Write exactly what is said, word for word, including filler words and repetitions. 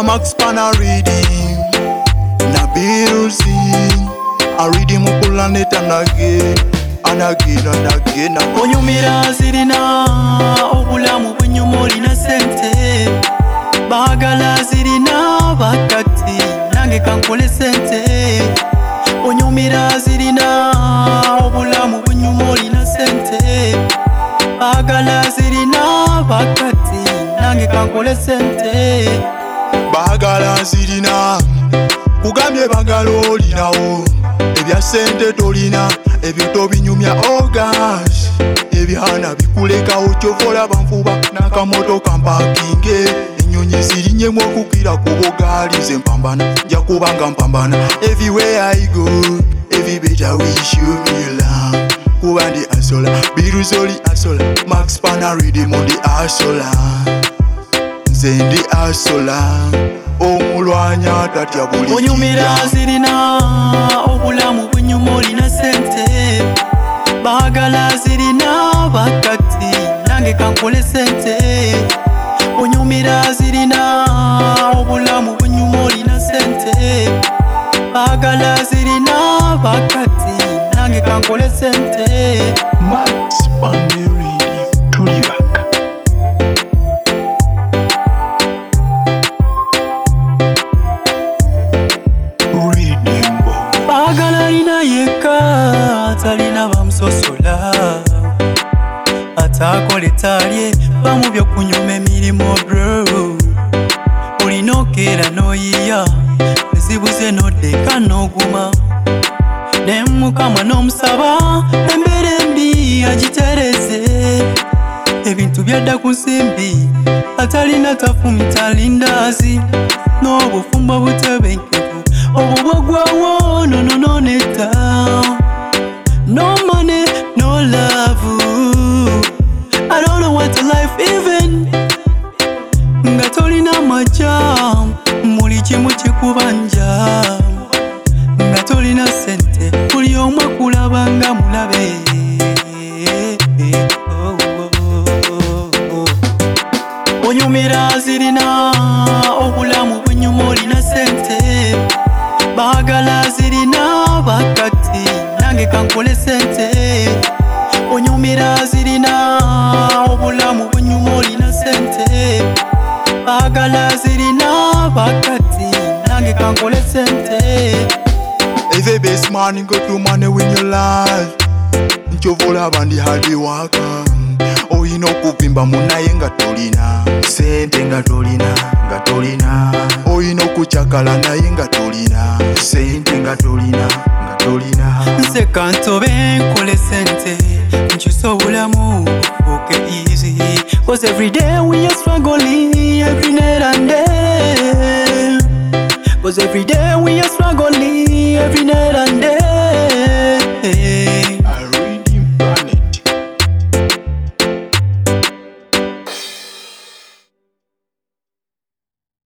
Max Pana reading na birusi I read him planet and again and again and again. Onyumira zirina obulamu bwenyumuli na sente bagala zirina bakati nange kankole sente. Onyumira zirina obulamu bwenyumuli na sente bagala zirina bakati nange kankole sente. Bagala zirina kugambye bagala olinawo ebya sente tolina ebyo tobinyumya oh gosh ebyana bikulekawo kyovola banfuba n'akamoto kampakinge ennyonyi zirinyemu okukira ku bugaali ze mpambana nja kubanga mpambana everywhere I go every better wish you me love kuba ndi asola biruzoli asola Max Pana rhythm on the asola nze ndi asola omulwanya tatya buli. Onyumira zirina obulamu bwenyumuli na sente bagala zirina bakati nange kankole sente. Onyumira zirina obulamu bwenyumuli na sente bagala zirina bakati nange kankole sente. Max Pana tuli baka bagala lina yeka talina bamusosola atakole talye bamu byokunyuma emirimu bro olina okeera noyiya ezibuze nodeka noguma nemukama n'omusaba embeera embi agitereze ebintu byadda ku nsimbi atalina tafumita lindazi n'obufumbo butebenkevu obubwagwawo nonono neta no money no love I don't know what a life even nga tolina majam muli kimu kikubanja nga tolina sente buli omu akulaba nga mulabe. Onyumira zirina obulamu bwenyumuli na sente bagala zirina bakati nange kankole sente. Onyumira zirina obulamu bwenyumuli na sente bagala zirina bakati nange kankole sente. Every best man got to money win your life nchovola bandi hard worker oyina okuvimba munaye nga tolina sente nga tolina nga tolina oyina okucakala naye nga tolina sente nga tolina nga tolina. Nze kantobe nkole sente nkyusa obulamu bufuuke easy cause every day we are struggling every night and day cause every day we are struggling every night